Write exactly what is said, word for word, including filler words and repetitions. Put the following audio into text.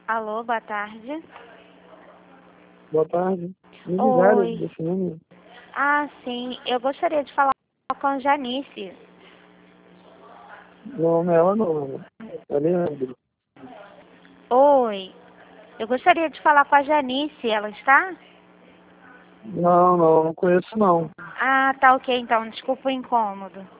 Alô, boa tarde. Boa tarde. Me ligaram Oi. desse número. Ah, sim. Eu gostaria de falar com a Janice. Não, não é ela não. É Leandro. Oi. Eu gostaria de falar com a Janice. Ela está? Não, não, não conheço não. Ah, tá ok então. Desculpa o incômodo.